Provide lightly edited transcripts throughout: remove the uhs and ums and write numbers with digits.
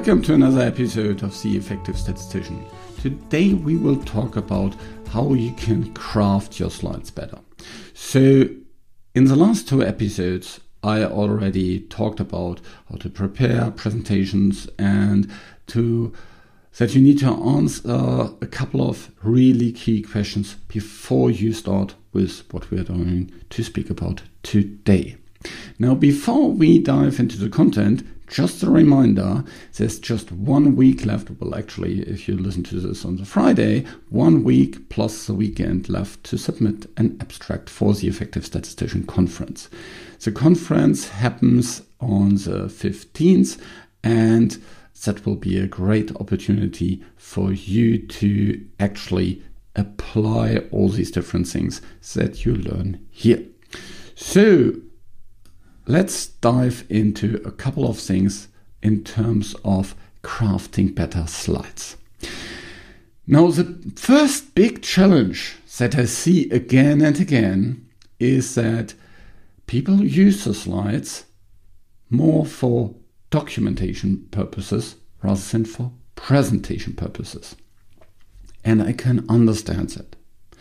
Welcome to another episode of The Effective Statistician. Today we will talk about how you can craft your slides better. So in the last two episodes I already talked about how to prepare presentations and that you need to answer a couple of really key questions before you start with what we are going to speak about today. Now, before we dive into the content, just a reminder, there's just 1 week left. Well, actually, if you listen to this on the Friday, 1 week plus the weekend left to submit an abstract for the Effective Statistician Conference. The conference happens on the 15th, and that will be a great opportunity for you to actually apply all these different things that you learn here. So let's dive into a couple of things in terms of crafting better slides. Now, the first big challenge that I see again and again is that people use the slides more for documentation purposes rather than for presentation purposes. And I can understand that.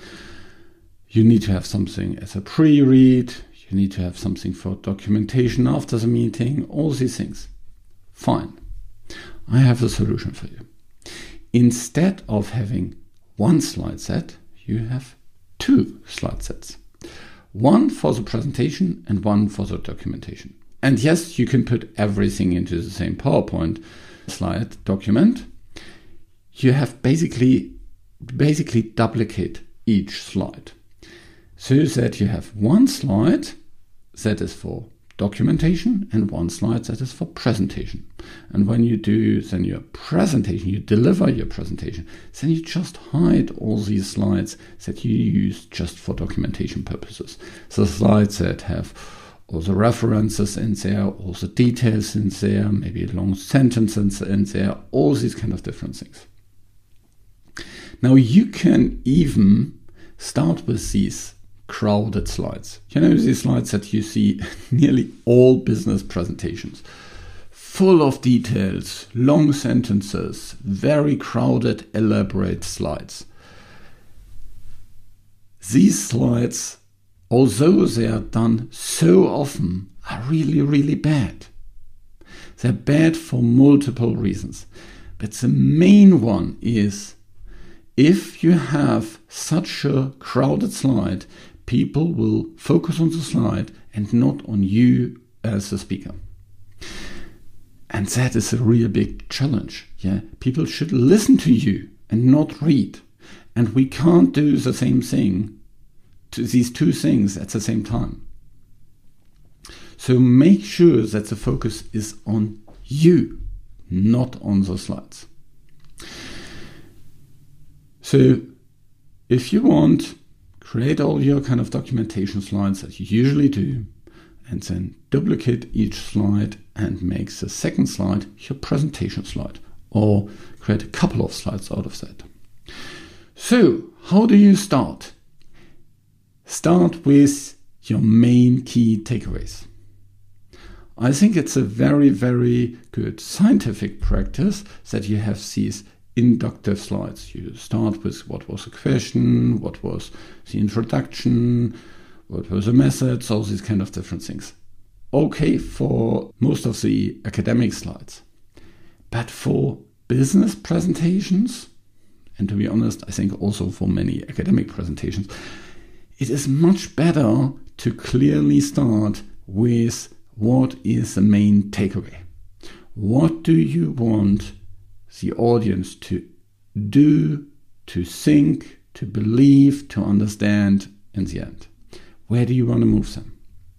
You need to have something as a pre-read. You need to have something for documentation after the meeting, all these things. Fine. I have a solution for you. Instead of having one slide set, you have two slide sets. One for the presentation and one for the documentation. And yes, you can put everything into the same PowerPoint slide document. You have basically duplicate each slide so that you have one slide that is for documentation and one slide that is for presentation. And when you do then your presentation, you deliver your presentation, then you just hide all these slides that you use just for documentation purposes. The slides that have all the references in there, all the details in there, maybe long sentences in there, all these kind of different things. Now you can even start with these crowded slides. You know, these slides that you see nearly all business presentations. Full of details, long sentences, very crowded, elaborate slides. These slides, although they are done so often, are really, really bad. They're bad for multiple reasons. But the main one is if you have such a crowded slide, people will focus on the slide and not on you as a speaker. And that is a real big challenge. Yeah, people should listen to you and not read. And we can't do the same thing to these two things at the same time. So make sure that the focus is on you, not on the slides. So if you want, create all your kind of documentation slides that you usually do, and then duplicate each slide and make the second slide your presentation slide, or create a couple of slides out of that. So how do you start? Start with your main key takeaways. I think it's a very, very good scientific practice that you have these inductive slides. You start with what was the question, what was the introduction, what were the methods, all these kind of different things. Okay for most of the academic slides. But for business presentations, and to be honest, I think also for many academic presentations, it is much better to clearly start with what is the main takeaway. What do you want the audience to do, to think, to believe, to understand in the end? Where do you want to move them?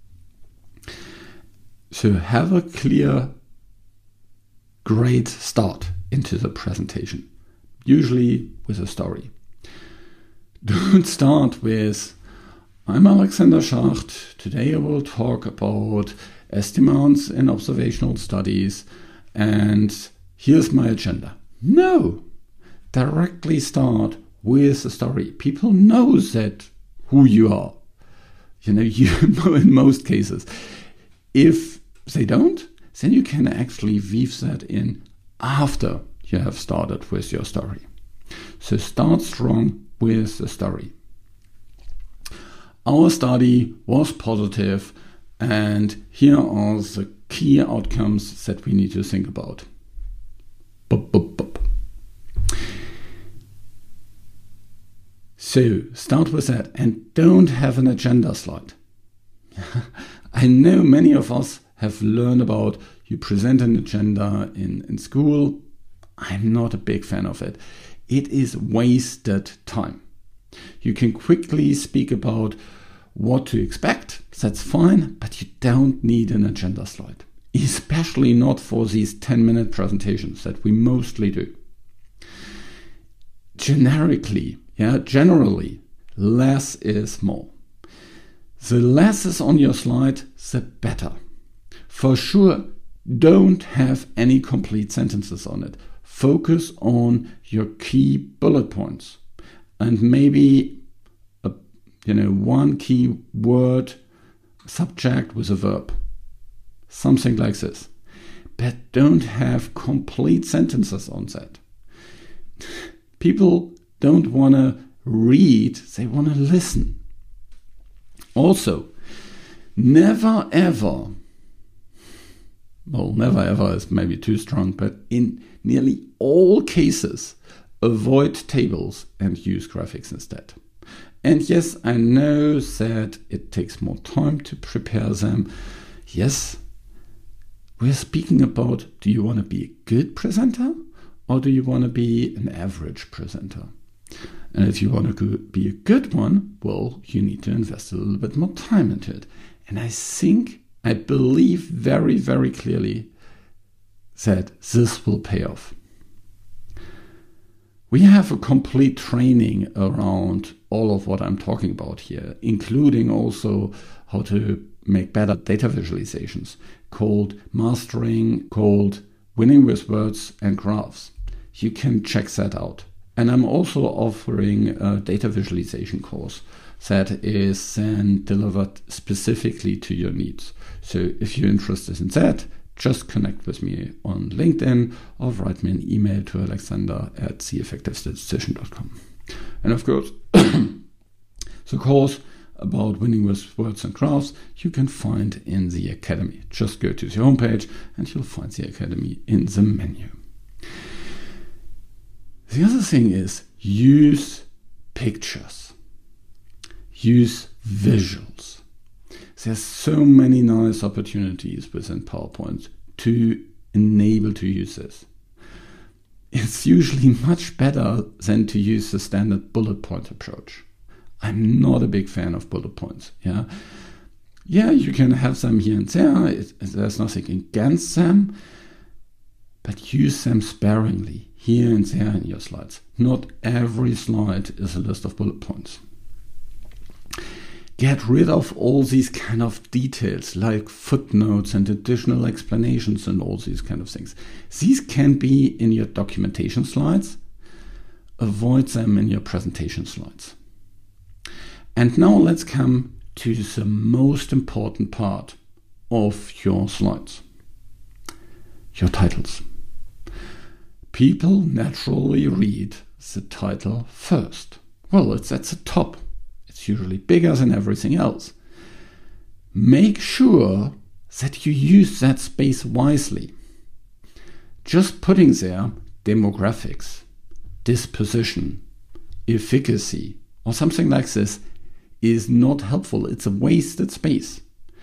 So have a clear, great start into the presentation, usually with a story. Don't start with, I'm Alexander Schacht. Today I will talk about estimates in observational studies, and here's my agenda. No, directly start with a story. People know that who you are. You know in most cases. If they don't, then you can actually weave that in. after you have started with your story. So start strong with the story. Our study was positive, and here are the key outcomes that we need to think about. Boop, boop, boop. So start with that and don't have an agenda slide. I know many of us have learned about you present an agenda in school. I'm not a big fan of it. It is wasted time. You can quickly speak about what to expect. That's fine, but you don't need an agenda slide, especially not for these 10-minute presentations that we mostly do. Generally, less is more. The less is on your slide, the better. For sure, don't have any complete sentences on it. Focus on your key bullet points and maybe one key word subject with a verb. Something like this. But don't have complete sentences on that. People don't want to read, they want to listen. Also, never ever is maybe too strong, but in nearly all cases, avoid tables and use graphics instead. And yes, I know that it takes more time to prepare them. Yes, we're speaking about, do you want to be a good presenter or do you want to be an average presenter? And if you want to be a good one, well, you need to invest a little bit more time into it. And I believe very, very clearly that this will pay off. We have a complete training around all of what I'm talking about here, including also how to make better data visualizations, called Mastering, called Winning with Words and Graphs. You can check that out. And I'm also offering a data visualization course that is then delivered specifically to your needs. So if you're interested in that, just connect with me on LinkedIn or write me an email to alexander@theeffectivestatistician.com. And of course, the course about winning with words and graphs you can find in the Academy. Just go to the homepage and you'll find the Academy in the menu. The other thing is use pictures, use visuals. There's so many nice opportunities within PowerPoint to enable to use this. It's usually much better than to use the standard bullet point approach. I'm not a big fan of bullet points. Yeah, you can have them here and there. There's nothing against them, but use them sparingly here and there in your slides. Not every slide is a list of bullet points. Get rid of all these kind of details like footnotes and additional explanations and all these kind of things. These can be in your documentation slides. Avoid them in your presentation slides. And now let's come to the most important part of your slides. Your titles. People naturally read the title first. Well, it's at the top. It's usually bigger than everything else. Make sure that you use that space wisely. Just putting there demographics, disposition, efficacy, or something like this is not helpful. It's a wasted space.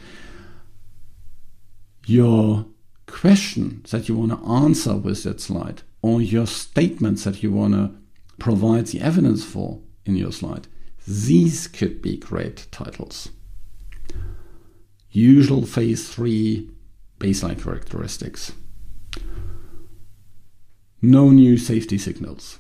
Your question that you want to answer with that slide, or your statements that you want to provide the evidence for in your slide, these could be great titles. Usual phase 3 baseline characteristics. No new safety signals.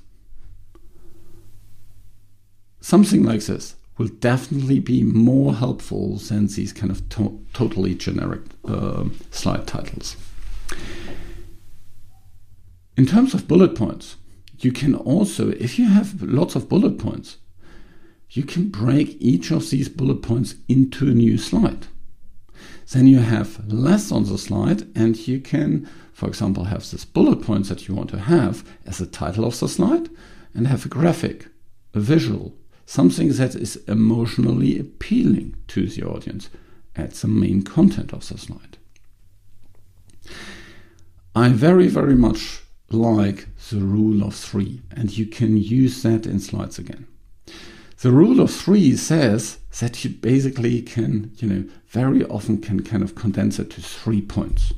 Something like this will definitely be more helpful than these kind of totally generic slide titles. In terms of bullet points, you can also, if you have lots of bullet points, you can break each of these bullet points into a new slide. then you have less on the slide, and you can, for example, have this bullet points that you want to have as the title of the slide, and have a graphic, a visual, something that is emotionally appealing to the audience as the main content of the slide. I very, very much like the rule of 3, and you can use that in slides again. The rule of 3 says that you basically can, very often can kind of condense it to 3 points.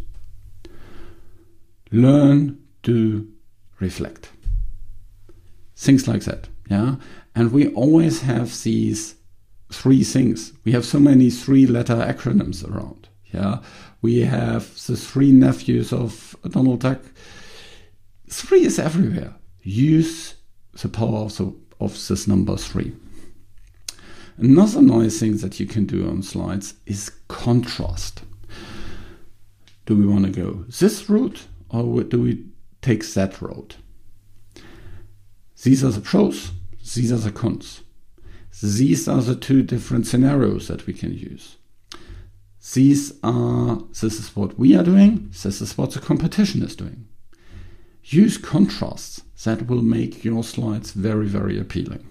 Learn, do, reflect. Things like that, yeah? And we always have these 3 things. We have so many 3-letter acronyms around, yeah? We have the 3 nephews of Donald Duck. 3 is everywhere. Use the power of this number 3. Another nice thing that you can do on slides is contrast. Do we want to go this route, or do we take that road? These are the pros, these are the cons. These are the 2 different scenarios that we can use. This is what we are doing, this is what the competition is doing. Use contrasts that will make your slides very, very appealing.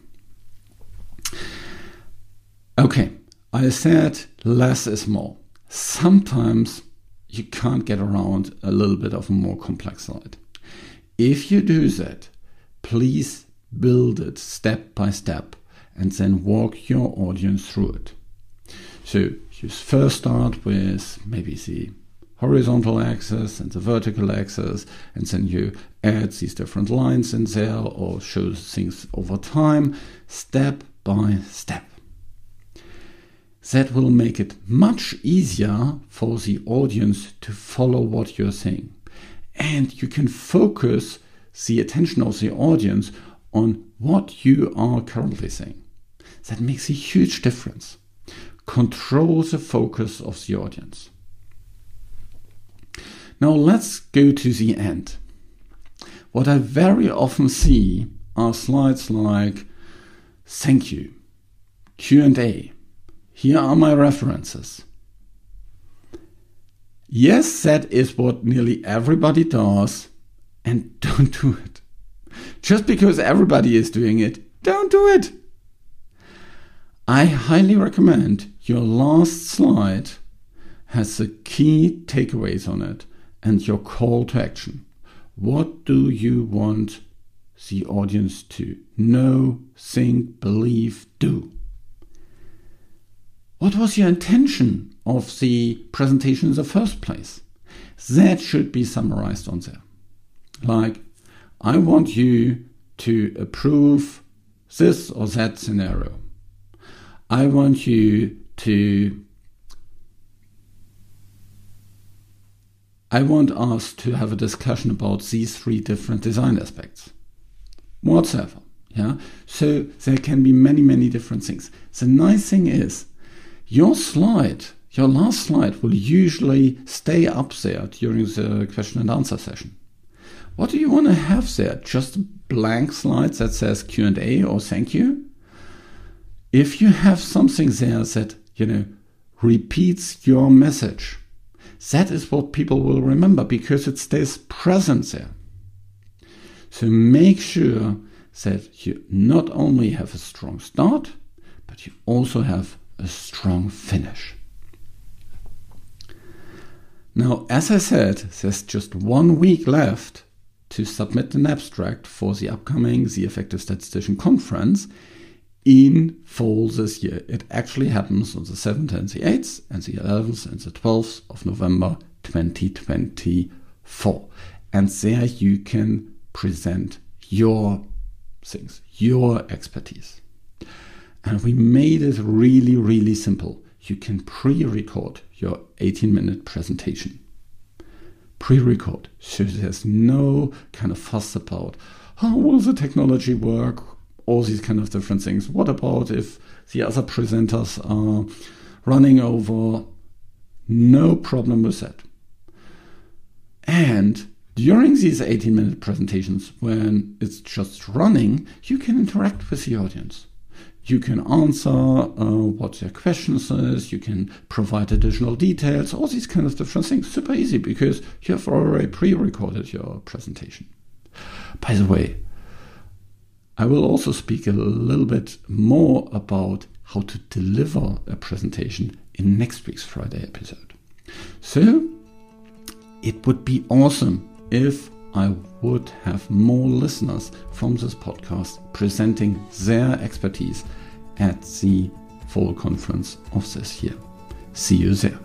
Okay, I said less is more. Sometimes you can't get around a little bit of a more complex slide. If you do that, please build it step by step and then walk your audience through it. So you first start with maybe the horizontal axis and the vertical axis, and then you add these different lines in there or show things over time, step by step. That will make it much easier for the audience to follow what you're saying. And you can focus the attention of the audience on what you are currently saying. That makes a huge difference. Control the focus of the audience. Now let's go to the end. What I very often see are slides like, thank you, Q&A. Here are my references. Yes, that is what nearly everybody does, and don't do it. Just because everybody is doing it, don't do it. I highly recommend your last slide has the key takeaways on it and your call to action. What do you want the audience to know, think, believe, do? What was your intention of the presentation in the first place? That should be summarized on there. Like, I want you to approve this or that scenario. I want you to... I want us to have a discussion about these 3 different design aspects. Whatever, yeah? So there can be many, many different things. The nice thing is, your slide, your last slide will usually stay up there during the question and answer session. What do you want to have there? Just a blank slide that says Q&A or thank you? If you have something there that, repeats your message, that is what people will remember because it stays present there. So make sure that you not only have a strong start, but you also have a strong finish. Now, as I said, there's just 1 week left to submit an abstract for the upcoming The Effective Statistician Conference in fall this year. It actually happens on the 7th and the 8th and the 11th and the 12th of November 2024. And there you can present your things, your expertise. And we made it really, really simple. You can pre-record your 18-minute presentation. Pre-record. So there's no kind of fuss about how will the technology work, all these kind of different things. What about if the other presenters are running over? No problem with that. And during these 18-minute presentations, when it's just running, you can interact with the audience. You can answer what their questions is. You can provide additional details, all these kind of different things. Super easy because you have already pre-recorded your presentation. By the way, I will also speak a little bit more about how to deliver a presentation in next week's Friday episode. So it would be awesome if I would have more listeners from this podcast presenting their expertise at the fall conference of this year. See you there.